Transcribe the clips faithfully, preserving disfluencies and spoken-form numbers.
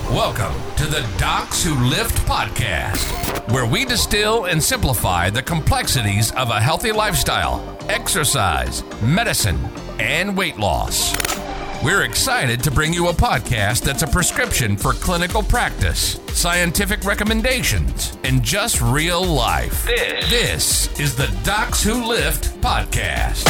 Welcome to the Docs Who Lift podcast, where we distill and simplify the complexities of a healthy lifestyle, exercise, medicine, and weight loss. We're excited to bring you a podcast that's a prescription for clinical practice, scientific recommendations, and just real life. This, this is the Docs Who Lift podcast.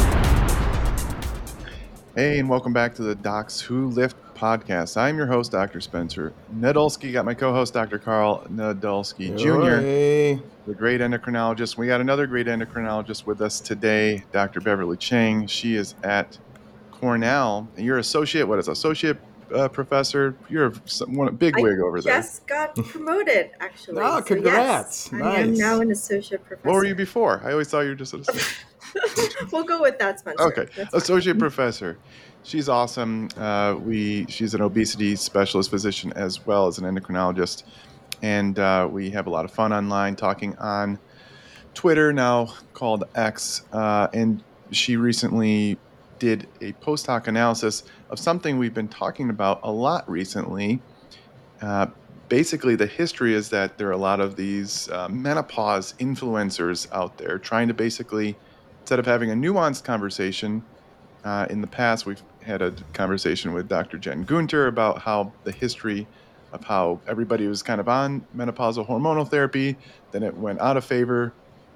Hey, and welcome back to the Docs Who Lift podcast. I'm your host, Doctor Spencer Nadolski. Got my co-host, Doctor Carl Nadolski Junior, Hey. the great endocrinologist. We got another great endocrinologist with us today, Doctor Beverly Chang. She is at Cornell. And you're associate, what is associate uh, professor? You're a one, big I wig over there. I just got promoted, actually. Oh, So, congrats. yes, I Nice. am now an associate professor. What were you before? I always thought you were just an associate. We'll go with that, Spencer. Okay, That's fine. associate professor. She's awesome. Uh, we she's an obesity specialist physician as well as an endocrinologist, and uh, we have a lot of fun online talking on Twitter, now called X. Uh, and she recently did a post hoc analysis of something we've been talking about a lot recently. Uh, basically, the history is that there are a lot of these uh, menopause influencers out there trying to basically, instead of having a nuanced conversation, uh, in the past we've had a conversation with Doctor Jen Gunter about how the history of how everybody was kind of on menopausal hormonal therapy, then it went out of favor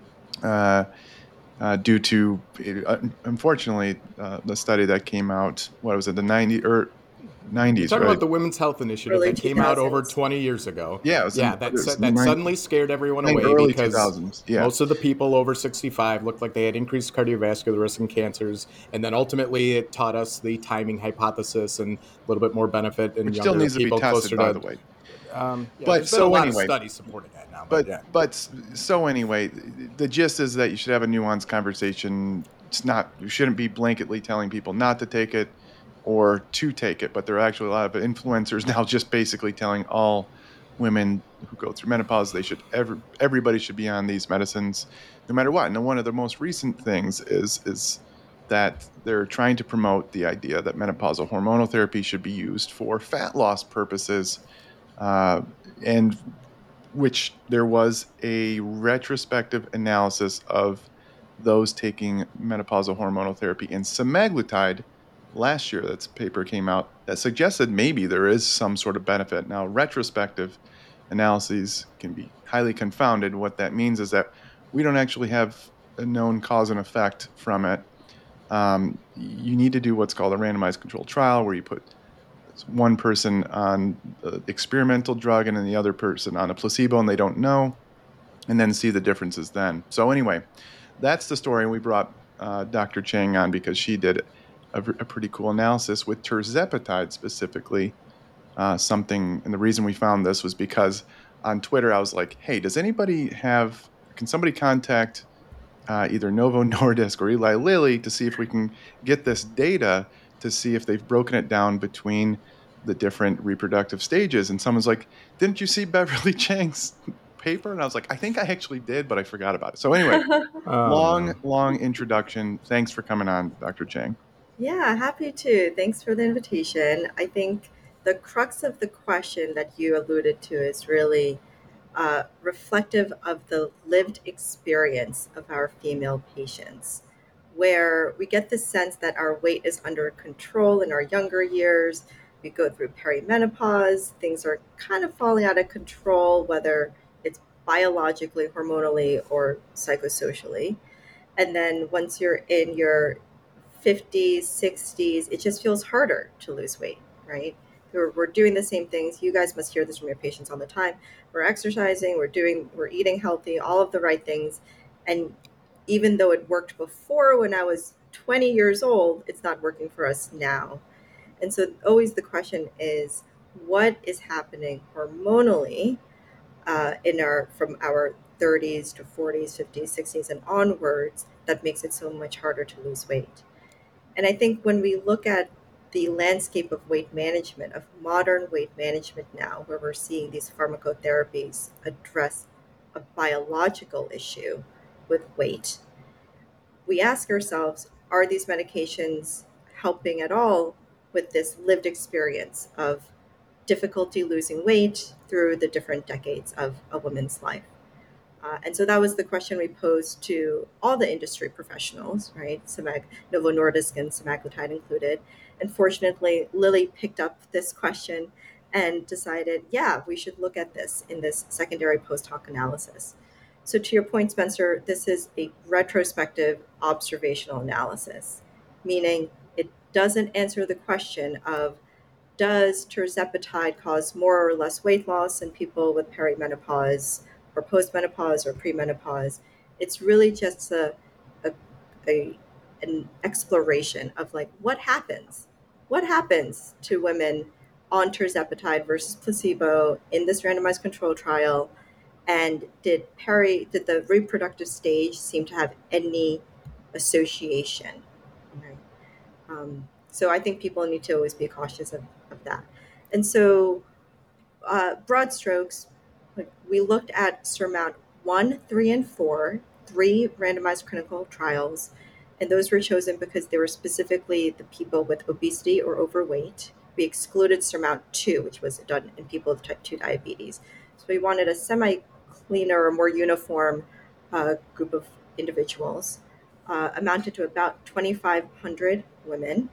uh, uh, due to, uh, unfortunately, uh, the study that came out, what was it, the nineties or nineties, Talking right? about the Women's Health Initiative Early that came out over two thousands. twenty years ago. Yeah, it was yeah, in- that, it was su- that nine- suddenly scared everyone I think away early because two thousands, yeah. most of the people over sixty-five looked like they had increased cardiovascular risk and cancers. And then ultimately it taught us the timing hypothesis and a little bit more benefit in Which younger still needs to be people tested, closer by to, the way. Um, yeah, But there's been so a lot anyway- of studies supporting that now. But But, yeah. but so anyway, the gist is that you should have a nuanced conversation. It's not, you shouldn't be blanketly telling people not to take it or to take it. But there are actually a lot of influencers now just basically telling all women who go through menopause they should every everybody should be on these medicines no matter what. And one of the most recent things is is that they're trying to promote the idea that menopausal hormonal therapy should be used for fat loss purposes, uh, and which there was a retrospective analysis of those taking menopausal hormonal therapy and semaglutide last year. That's a paper came out that suggested maybe there is some sort of benefit. Now, retrospective analyses can be highly confounded. What that means is that we don't actually have a known cause and effect from it. Um, you need to do what's called a randomized controlled trial where you put one person on the experimental drug and then the other person on a placebo and they don't know, and then see the differences then. So anyway, that's the story. We brought uh, Doctor Chang on because she did a, a pretty cool analysis with tirzepatide specifically. Uh, something, and the reason we found this was because on Twitter I was like, hey, does anybody have, can somebody contact uh, either Novo Nordisk or Eli Lilly to see if we can get this data to see if they've broken it down between the different reproductive stages? And someone's like, didn't you see Beverly Chang's paper? And I was like, I think I actually did, but I forgot about it. So anyway, Oh, long, no. long introduction. Thanks for coming on, Doctor Chang. Yeah, happy to. Thanks for the invitation. I think the crux of the question that you alluded to is really uh, reflective of the lived experience of our female patients, where we get the sense that our weight is under control in our younger years. We go through perimenopause, things are kind of falling out of control, whether it's biologically, hormonally, or psychosocially. And then once you're in your fifties, sixties, it just feels harder to lose weight, right? We're, we're doing the same things. You guys must hear this from your patients all the time. We're exercising, we're doing, we're eating healthy, all of the right things. And even though it worked before when I was twenty years old, it's not working for us now. And so always the question is, what is happening hormonally uh, in our, from our thirties to forties, fifties, sixties, and onwards that makes it so much harder to lose weight? And I think when we look at the landscape of weight management, of modern weight management now, where we're seeing these pharmacotherapies address a biological issue with weight, we ask ourselves, are these medications helping at all with this lived experience of difficulty losing weight through the different decades of a woman's life. Uh, and so that was the question we posed to all the industry professionals, right? Semag- Novo Nordisk and semaglutide included. And fortunately, Lilly picked up this question and decided, yeah, we should look at this in this secondary post hoc analysis. So to your point, Spencer, this is a retrospective observational analysis, meaning it doesn't answer the question of, does tirzepatide cause more or less weight loss in people with perimenopause or postmenopause or premenopause? It's really just a, a, a an exploration of like what happens, what happens to women on tirzepatide versus placebo in this randomized control trial, and did peri did the reproductive stage seem to have any association? Right? Um, so I think people need to always be cautious of, of that. And so uh, broad strokes, like we looked at SURMOUNT one, three, and four, three randomized clinical trials. And those were chosen because they were specifically the people with obesity or overweight. We excluded SURMOUNT two, which was done in people with type two diabetes. So we wanted a semi-cleaner or more uniform uh, group of individuals. Uh, amounted to about twenty-five hundred women.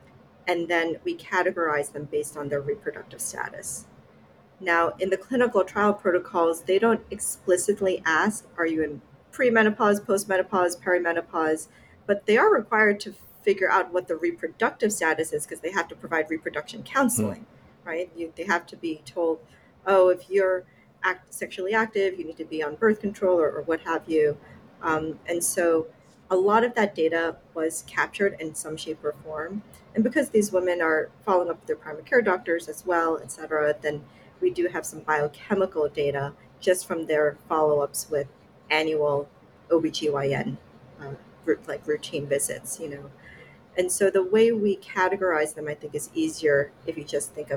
And then we categorize them based on their reproductive status. Now, in the clinical trial protocols, they don't explicitly ask, are you in premenopause, postmenopause, perimenopause, but they are required to figure out what the reproductive status is because they have to provide reproduction counseling, mm-hmm. right? You, they have to be told, oh, if you're act, sexually active, you need to be on birth control or, or what have you. Um, and so a lot of that data was captured in some shape or form. And because these women are following up with their primary care doctors as well, et cetera, then we do have some biochemical data just from their follow-ups with annual O B G Y N, uh, like routine visits, you know. And so the way we categorize them, I think, is easier if you just think of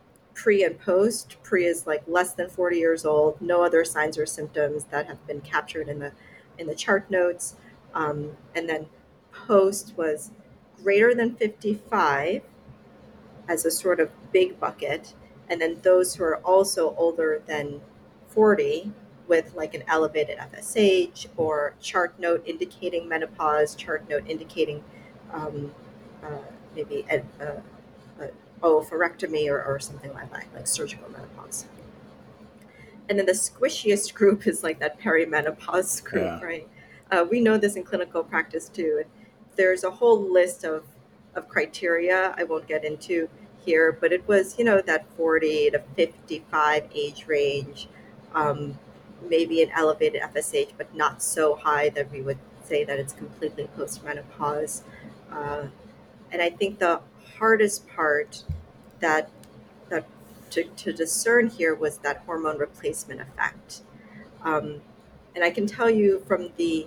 pre and post. Pre is like less than forty years old, no other signs or symptoms that have been captured in the in the chart notes. Um, and then post was greater than fifty-five as a sort of big bucket. And then those who are also older than forty with like an elevated F S H or chart note indicating menopause, chart note indicating um, uh, maybe a, a, a oophorectomy or, or something like that, like surgical menopause. And then the squishiest group is like that perimenopause group, yeah. right? Uh, we know this in clinical practice too. There's a whole list of, of criteria I won't get into here, but it was, you know, that forty to fifty-five age range, um, maybe an elevated F S H, but not so high that we would say that it's completely postmenopause. Uh, and I think the hardest part that that to, to discern here was that hormone replacement effect. Um, and I can tell you from the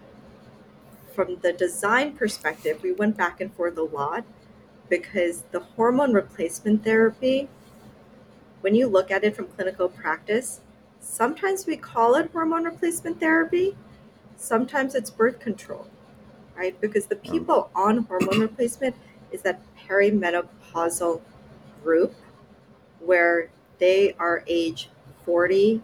from the design perspective, we went back and forth a lot because the hormone replacement therapy, when you look at it from clinical practice, sometimes we call it hormone replacement therapy, sometimes it's birth control, right? Because the people on hormone replacement is that perimenopausal group where they are age forty,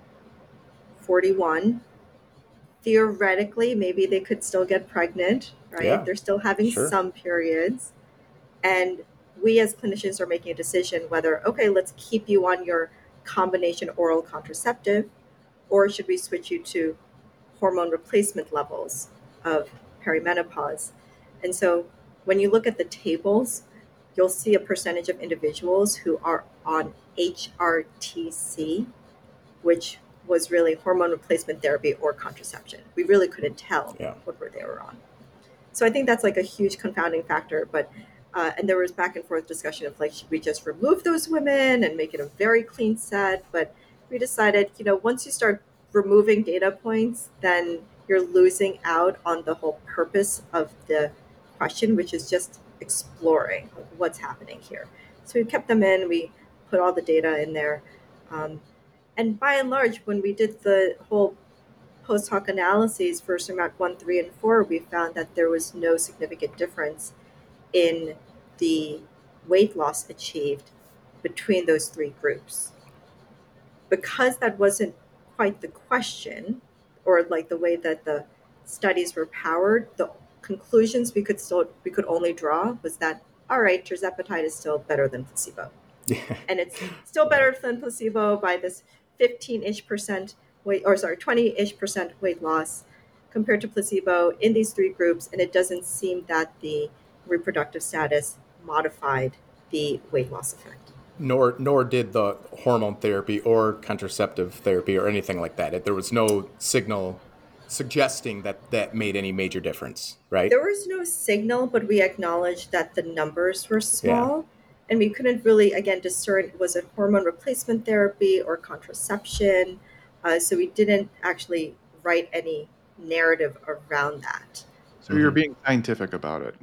forty-one. Theoretically, maybe they could still get pregnant, right? Yeah, they're still having sure. some periods. And we as clinicians are making a decision whether, okay, let's keep you on your combination oral contraceptive, or should we switch you to hormone replacement levels of perimenopause? And so when you look at the tables, you'll see a percentage of individuals who are on H R T C, which was really hormone replacement therapy or contraception. We really couldn't tell yeah. what were they were on. So I think that's like a huge confounding factor. But uh, and there was back and forth discussion of like, should we just remove those women and make it a very clean set? But we decided, you know, once you start removing data points, then you're losing out on the whole purpose of the question, which is just exploring what's happening here. So we kept them in, we put all the data in there. Um, and by and large, when we did the whole post hoc analyses for SURMOUNT one, three, and four, we found that there was no significant difference in the weight loss achieved between those three groups. Because that wasn't quite the question, or like the way that the studies were powered, the conclusions we could still we could only draw was that, all right, tirzepatide is still better than placebo. Yeah. And it's still better than placebo by this fifteen-ish percent weight, or sorry, twenty-ish percent weight loss compared to placebo in these three groups. And it doesn't seem that the reproductive status modified the weight loss effect. Nor nor did the hormone therapy or contraceptive therapy or anything like that. It, there was no signal suggesting that that made any major difference, right? There was no signal, but we acknowledged that the numbers were small. Yeah. And we couldn't really, again, discern, was it hormone replacement therapy or contraception? Uh, so we didn't actually write any narrative around that. So you're being scientific about it.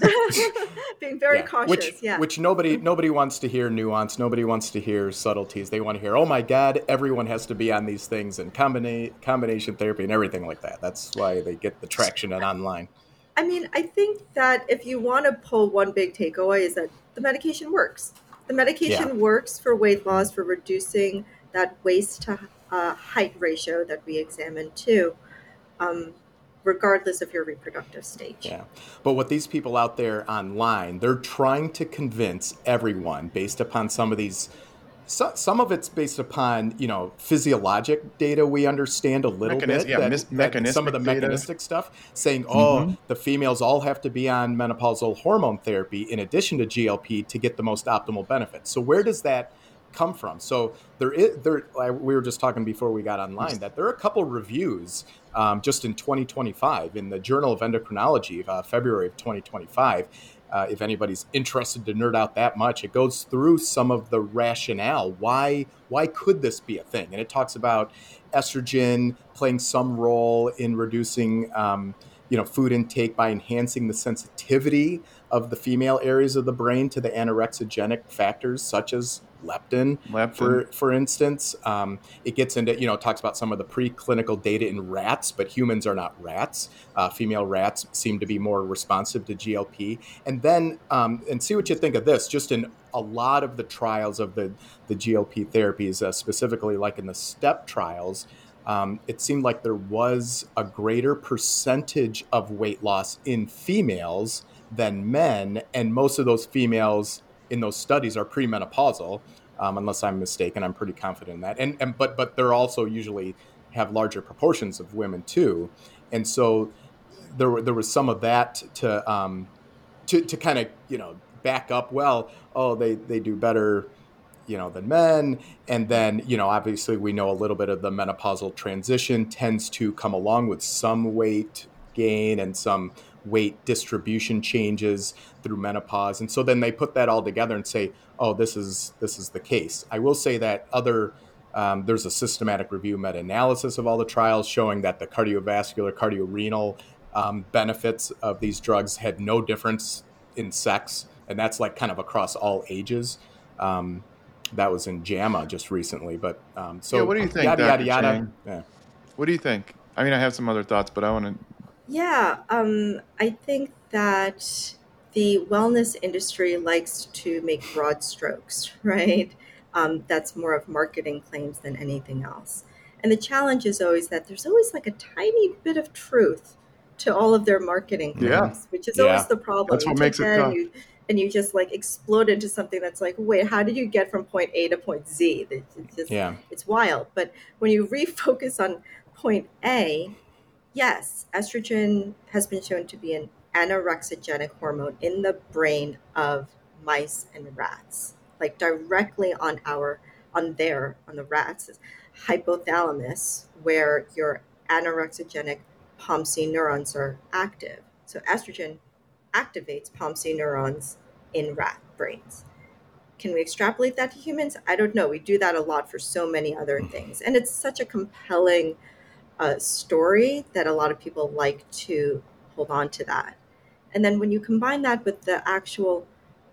Being very yeah. cautious, which, yeah. Which nobody nobody wants to hear nuance. Nobody wants to hear subtleties. They want to hear, oh my God, everyone has to be on these things and combina- combination therapy and everything like that. That's why they get the traction and online. I mean, I think that if you want to pull one big takeaway is that the medication works. The medication yeah. works for weight loss, for reducing that waist to uh, height ratio that we examined too. Um, regardless of your reproductive stage. Yeah. But what these people out there online, they're trying to convince everyone based upon some of these, so, some of it's based upon, you know, physiologic data we understand a little Mechanis- bit. Yeah, that, mis- that mechanistic some of the data. mechanistic stuff saying, oh, mm-hmm. the females all have to be on menopausal hormone therapy in addition to G L P to get the most optimal benefits. So where does that come from? So there is, there, we were just talking before we got online that there are a couple reviews um, just in twenty twenty-five in the Journal of Endocrinology, uh, February of twenty twenty-five. Uh, if anybody's interested to nerd out that much, it goes through some of the rationale. Why, why could this be a thing? And it talks about estrogen playing some role in reducing um, you know, food intake by enhancing the sensitivity of the female areas of the brain to the anorexigenic factors such as leptin, leptin. for for instance. Um, it gets into, you know, talks about some of the preclinical data in rats, but humans are not rats. Uh, female rats seem to be more responsive to G L P. And then, um, and see what you think of this, just in a lot of the trials of the, the G L P therapies, uh, specifically like in the STEP trials, Um, it seemed like there was a greater percentage of weight loss in females than men. And most of those females in those studies are premenopausal, um, unless I'm mistaken. I'm pretty confident in that. And, and but but they're also usually have larger proportions of women too. And so there there was some of that to um, to to kind of, you know, back up. Well, oh, they they do better, you know, than men. And then, you know, obviously we know a little bit of the menopausal transition tends to come along with some weight gain and some weight distribution changes through menopause. And so then they put that all together and say, oh, this is, this is the case. I will say that other, um, there's a systematic review meta-analysis of all the trials showing that the cardiovascular, cardiorenal um, benefits of these drugs had no difference in sex. And that's like kind of across all ages. Um, That was in JAMA just recently, but um, so yeah, what do you think, yada, Doctor yada, yada. Chang? Yeah. What do you think? I mean, I have some other thoughts, but I want to. Yeah, um, I think that the wellness industry likes to make broad strokes, right? Um, that's more of marketing claims than anything else. And the challenge is always that there's always like a tiny bit of truth to all of their marketing claims, Yeah. which is Yeah. always the problem. That's You what take makes it that and tough. you, and you just like explode into something that's like, wait, how did you get from point A to point Z? It's just, Yeah. it's wild. But when you refocus on point A, yes, estrogen has been shown to be an anorexigenic hormone in the brain of mice and rats, like directly on our, on their, on the rats, hypothalamus, where your anorexigenic POMC neurons are active. So estrogen activates POMC neurons in rat brains. Can we extrapolate that to humans? I don't know. We do that a lot for so many other things. And it's such a compelling uh, story that a lot of people like to hold on to that. And then when you combine that with the actual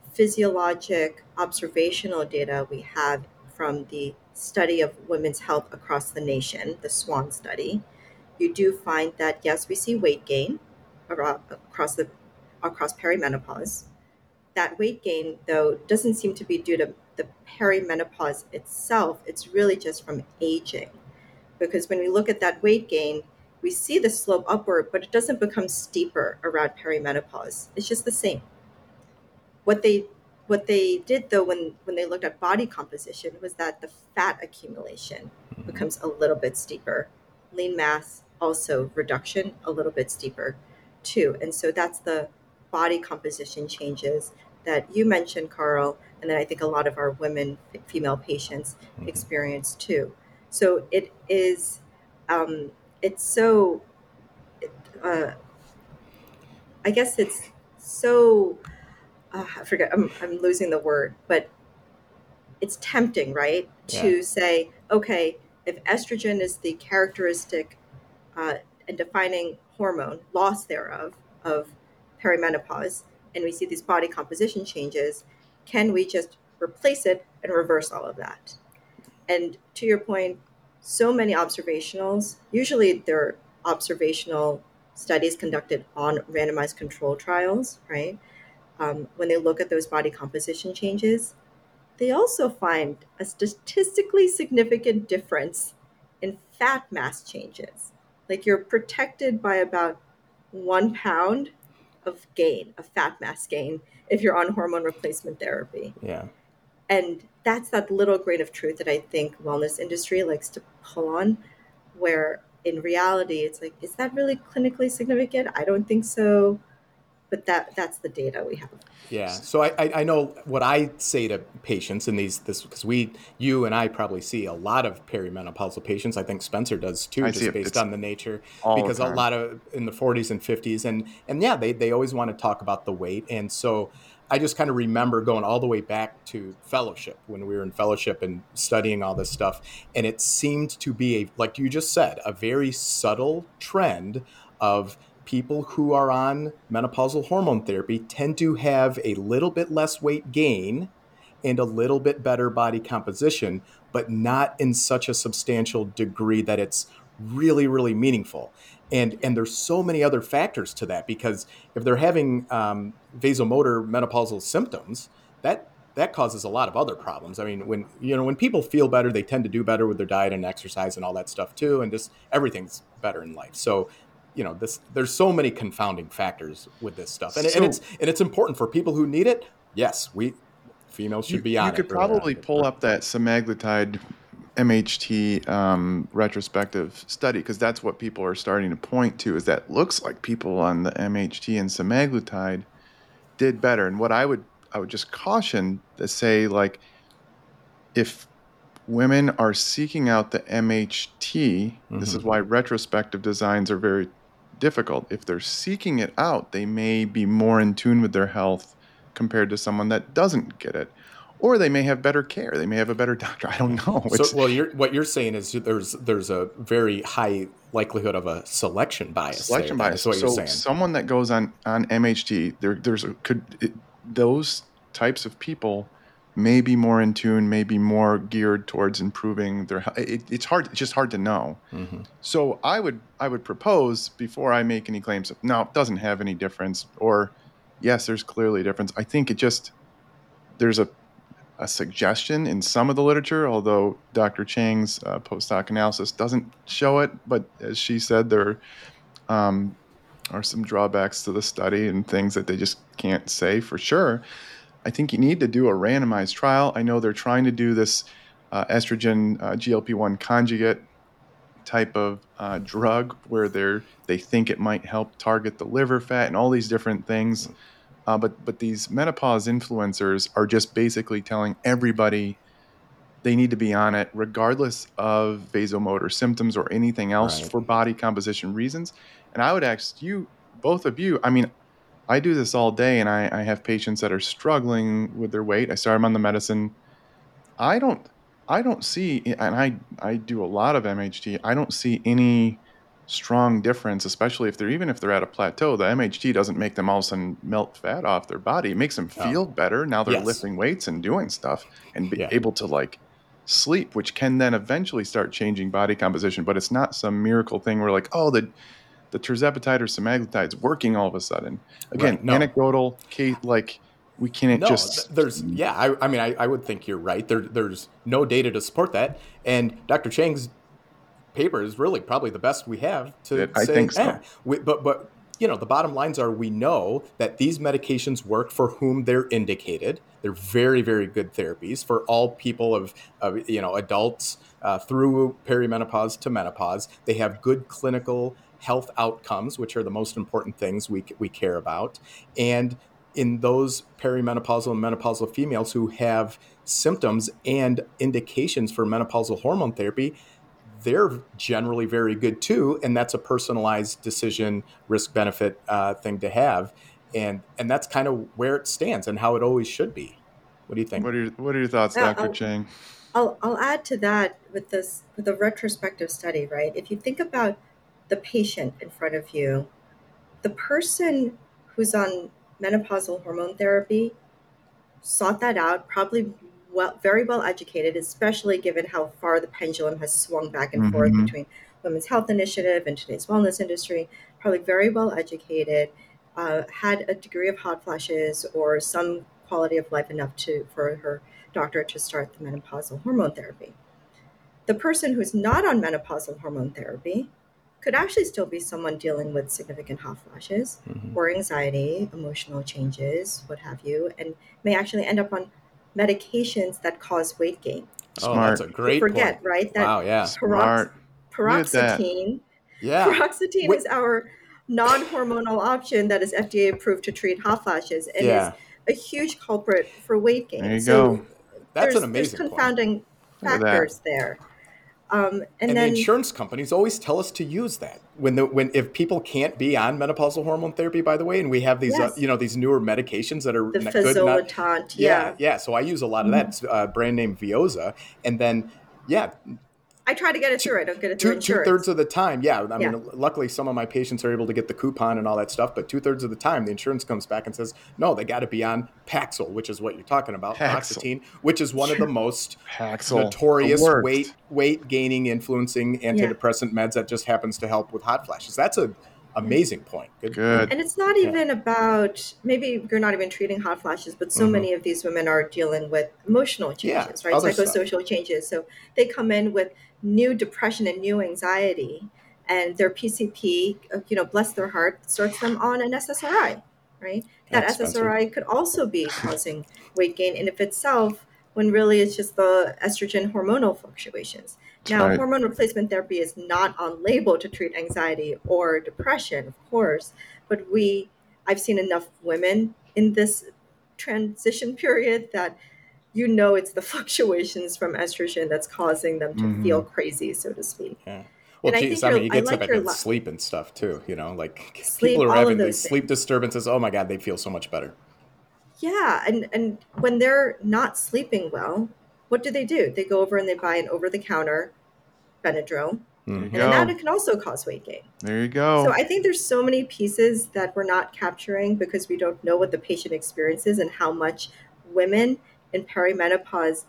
physiologic observational data we have from the study of women's health across the nation, the SWAN study, you do find that, yes, we see weight gain across the across perimenopause, that weight gain, though, doesn't seem to be due to the perimenopause itself. It's really just from aging. Because when we look at that weight gain, we see the slope upward, but it doesn't become steeper around perimenopause. It's just the same. What they what they did though when, when they looked at body composition was that the fat accumulation mm-hmm. becomes a little bit steeper. Lean mass also reduction a little bit steeper too. And so that's the body composition changes that you mentioned, Carl, and then I think a lot of our women, female patients mm-hmm. experience too. So it is, um, it's so, uh, I guess it's so, uh, I forget, I'm, I'm losing the word, but it's tempting, right? Yeah. To say, okay, if estrogen is the characteristic uh, and defining hormone, loss thereof, of perimenopause, and we see these body composition changes, can we just replace it and reverse all of that? And to your point, so many observationals, usually they're observational studies conducted on randomized control trials, right? Um, when they look at those body composition changes, they also find a statistically significant difference in fat mass changes. Like you're protected by about one pound of gain, of fat mass gain, if you're on hormone replacement therapy. Yeah. And that's that little grain of truth that I think wellness industry likes to pull on, where in reality, it's like, is that really clinically significant? I don't think so. But that that's the data we have. Yeah. So I, I, I know what I say to patients in these, this, because we, you and I probably see a lot of perimenopausal patients. I think Spencer does too, I just based it's on the nature, because the a lot of in the forties and fifties and, and yeah, they, they always want to talk about the weight. And so I just kind of remember going all the way back to fellowship when we were in fellowship and studying all this stuff. And it seemed to be a, like you just said, a very subtle trend of people who are on menopausal hormone therapy tend to have a little bit less weight gain and a little bit better body composition, but not in such a substantial degree that it's really, really meaningful. And and there's so many other factors to that, because if they're having um, vasomotor menopausal symptoms, that that causes a lot of other problems. I mean, when you know when people feel better, they tend to do better with their diet and exercise and all that stuff too, and just everything's better in life. So you know, this, there's so many confounding factors with this stuff. And, so, and it's and it's important for people who need it. Yes, we females should you, be on it. You could probably pull up that semaglutide M H T um, retrospective study, because that's what people are starting to point to, is that looks like people on the M H T and semaglutide did better. And what I would I would just caution to say, like, if women are seeking out the M H T, mm-hmm. this is why retrospective designs are very difficult. If they're seeking it out, they may be more in tune with their health compared to someone that doesn't get it. Or they may have better care. They may have a better doctor. I don't know. It's, so, well, you're, what you're saying is there's there's a very high likelihood of a selection bias. Selection there, bias. What so you're saying. Someone that goes on, on M H T, there there's a, could it, those types of people may be more in tune, may be more geared towards improving their health. It, it's hard. It's just hard to know. Mm-hmm. So I would I would propose, before I make any claims of, no, it doesn't have any difference, or yes, there's clearly a difference. I think it just, there's a, a suggestion in some of the literature, although Doctor Chang's uh, post hoc analysis doesn't show it. But as she said, there um, are some drawbacks to the study and things that they just can't say for sure. I think you need to do a randomized trial. I know they're trying to do this uh, estrogen uh, G L P one conjugate type of uh, drug where they're they think it might help target the liver fat and all these different things. Uh, but but these menopause influencers are just basically telling everybody they need to be on it regardless of vasomotor symptoms or anything else right. for body composition reasons. And I would ask you, both of you, I mean, I do this all day, and I, I have patients that are struggling with their weight. I start them on the medicine. I don't, I don't see, and I, I do a lot of M H T. I don't see any strong difference, especially if they're even if they're at a plateau. The M H T doesn't make them all of a sudden melt fat off their body. It makes them feel oh. better. Now they're yes. lifting weights and doing stuff and be yeah. able to like sleep, which can then eventually start changing body composition. But it's not some miracle thing where like, oh, the the tirzepatide or semaglutide is working all of a sudden. Again, right, no. anecdotal case, like We can't No, just. th- there's yeah. I, I mean, I, I would think you're right. There, there's no data to support that, and Doctor Chang's paper is really probably the best we have to I say. think so. eh, we, but but you know, the bottom lines are we know that these medications work for whom they're indicated. They're very very good therapies for all people of, of you know adults uh, through perimenopause to menopause. They have good clinical health outcomes, which are the most important things we we care about, and in those perimenopausal and menopausal females who have symptoms and indications for menopausal hormone therapy, they're generally very good too. And that's a personalized decision risk benefit uh, thing to have. And, and that's kind of where it stands and how it always should be. What do you think? What are your What are your thoughts, Yeah, Doctor I'll, Chang? I'll I'll add to that with this with a retrospective study, right? If you think about the patient in front of you, the person who's on menopausal hormone therapy sought that out, probably well, very well educated, especially given how far the pendulum has swung back and forth Mm-hmm. between Women's Health Initiative and today's wellness industry. Probably very well educated, uh, had a degree of hot flashes or some quality of life enough to for her doctor to start the menopausal hormone therapy. The person who's not on menopausal hormone therapy could actually still be someone dealing with significant hot flashes Mhm. or anxiety, emotional changes, what have you, and may actually end up on medications that cause weight gain. Oh, that's Smart. a great Forget, point. right, that Wow. Yeah. parox- Smart. Look at that. paroxetine, Yeah. paroxetine Wait, is our non-hormonal option that is F D A approved to treat hot flashes and is yeah. a huge culprit for weight There gain. you So go. That's an there's there's amazing point. confounding Look at that. factors there. Um, and, And the then insurance companies always tell us to use that when the when if people can't be on menopausal hormone therapy, by the way, and we have these uh, yes, you know these newer medications that are the not good, not fazolitant, yeah yeah. yeah. So I use a lot of Mhm. that it's, uh, brand name Veoza, and then yeah, I try to get it two through. I don't get it through two two thirds insurance. of the time, yeah. I Yeah. mean, luckily some of my patients are able to get the coupon and all that stuff, but two thirds of the time the insurance comes back and says no, they got to be on Paxil, which is what you're talking about, Paxil. paroxetine, which is one of the most Paxil. notorious The worst. weight weight gaining influencing Yeah. antidepressant meds that just happens to help with hot flashes. That's a amazing point. Good. Good. And it's not Yeah. even about, maybe you're not even treating hot flashes, but so Mhm. many of these women are dealing with emotional Yeah, changes, right? other stuff. Psychosocial changes. So they come in with new depression and new anxiety, and their P C P, uh, you know, bless their heart, starts them on an S S R I, right? That Thanks, Spencer. S S R I could also be causing weight gain in of itself, when really it's just the estrogen hormonal fluctuations. That's Now, right. hormone replacement therapy is not on label to treat anxiety or depression, of course, but we, I've seen enough women in this transition period that you know it's the fluctuations from estrogen that's causing them to feel Mhm. crazy, so to speak. Yeah. Well, And I geez, think I you're, mean, it I gets like up your into la- sleep and stuff too. You know, like sleep, people are all of having those these things. sleep disturbances. Oh my God, they feel so much better. Yeah, and and when they're not sleeping well, what do they do? They go over and they buy an over-the-counter Benadryl, There you Mhm. and then that go. can also cause weight gain. There you So go. I think there's so many pieces that we're not capturing because we don't know what the patient experiences and how much women in perimenopause,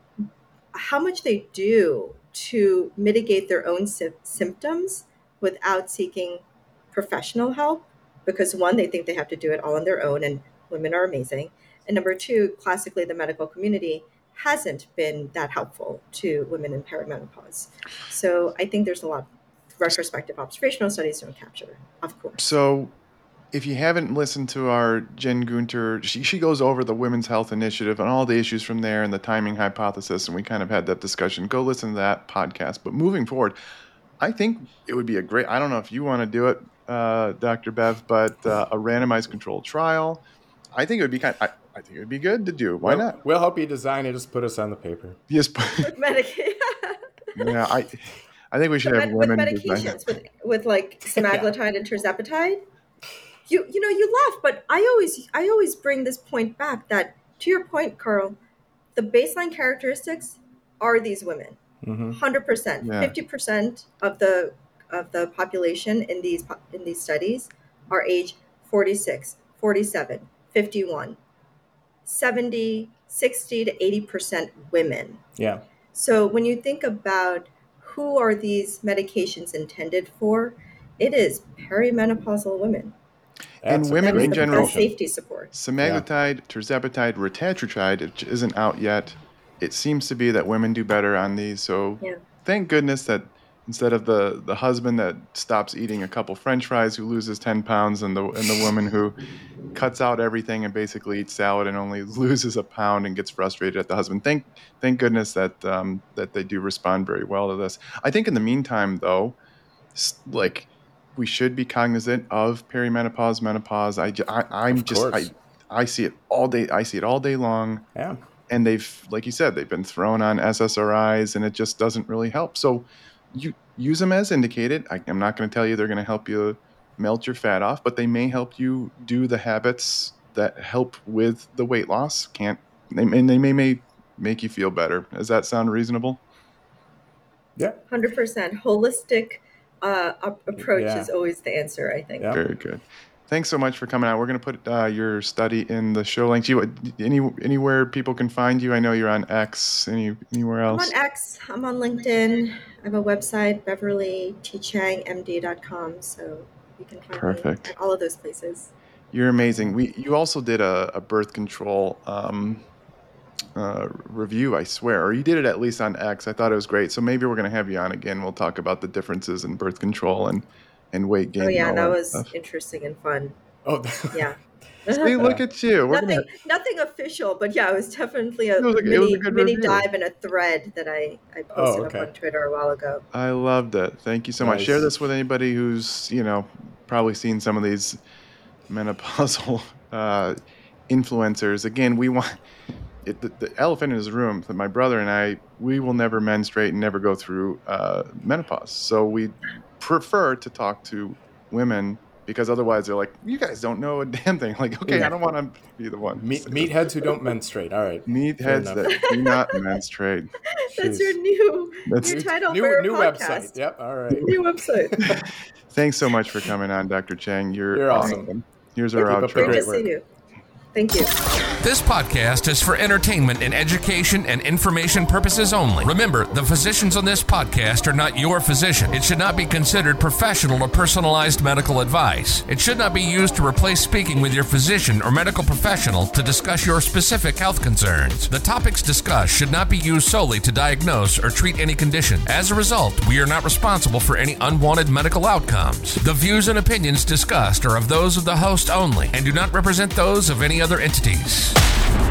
how much they do to mitigate their own sy- symptoms without seeking professional help. Because one, they think they have to do it all on their own, and women are amazing. And number two, classically, the medical community hasn't been that helpful to women in perimenopause. So I think there's a lot of retrospective observational studies don't capture, of course. So, if you haven't listened to our Jen Gunter, she, she goes over the Women's Health Initiative and all the issues from there and the timing hypothesis, and we kind of had that discussion. Go listen to that podcast. But moving forward, I think it would be a great, I don't know if you want to do it, uh, Doctor Bev, but uh, a randomized controlled trial. I think it would be kind I, I think it would be good to do. Why We'll, not? we'll help you design it. Just put us on the paper. Yes. With medication. Yeah, I I think we should have Med- with women design. medications, with with like semaglutide and tirzepatide. You you know you laugh, but I always I always bring this point back that, to your point, Carl, the baseline characteristics are these women. Mhm. Hundred percent, Yeah. fifty percent of the of the population in these po- in these studies are age forty-six, forty-seven, fifty-one, seventy, sixty to eighty percent women. Yeah. So when you think about who are these medications intended for, it is perimenopausal women. and That's a women That is in the general, best safety support. semaglutide, tirzepatide, retatrutide, which isn't out yet. It seems to be that women do better on these. So Yeah. thank goodness that instead of the, the husband that stops eating a couple French fries who loses ten pounds and the and the woman who cuts out everything and basically eats salad and only loses a pound and gets frustrated at the husband. Thank thank goodness that um, that they do respond very well to this. I think in the meantime, though, like we should be cognizant of perimenopause, menopause. I, I I'm Of just I course. I see it all day. I see it all day long. Yeah. And they've, like you said, they've been thrown on S S R Is, and it just doesn't really help. So you use them as indicated. I, I'm not going to tell you they're going to help you melt your fat off, but they may help you do the habits that help with the weight loss. Can't they? And they may, may make you feel better. Does that sound reasonable? Yeah. one hundred percent holistic uh, ap- approach Yeah. is always the answer, I think. Yeah. Very good. Thanks so much for coming out. We're going to put uh, your study in the show links. You any anywhere people can find you? I know you're on X. Any anywhere I'm else? on X. I'm on LinkedIn. I have a website, beverly t chang m d dot com. So you can find Perfect. me at all of those places. You're amazing. We you also did a, a birth control um, uh, review, I swear, or you did it at least on X. I thought it was great. So maybe we're going to have you on again. We'll talk about the differences in birth control and, and weight gain. Oh yeah, and all that was stuff. interesting and fun. Oh, Yeah. See, look at you. We're nothing, gonna, nothing official, but yeah, it was definitely a It was a- it was mini, a good mini review. dive in a thread that I, I Oh, posted okay. up on Twitter a while ago. I loved it. Thank you so much. Nice. Share this with anybody who's, you know, probably seen some of these menopausal uh, influencers. Again, we want it, the, the elephant in his room. That my brother and I, we will never menstruate and never go through uh, menopause. So we prefer to talk to women because otherwise they're like, you guys don't know a damn thing. Like, okay, I don't want to be the one. Meat, meatheads who don't menstruate. All right. Meatheads enough. that do not menstruate. That's Jeez. your new, That's- new title new for your new podcast. website. Yep. All right. New website. Thanks so much for coming on, Doctor Chang. You're, You're awesome. awesome. Here's our Keep up the outro. Great to Great see work. you. Thank you. This podcast is for entertainment and education and information purposes only. Remember, the physicians on this podcast are not your physician. It should not be considered professional or personalized medical advice. It should not be used to replace speaking with your physician or medical professional to discuss your specific health concerns. The topics discussed should not be used solely to diagnose or treat any condition. As a result, we are not responsible for any unwanted medical outcomes. The views and opinions discussed are of those of the host only and do not represent those of any other entities.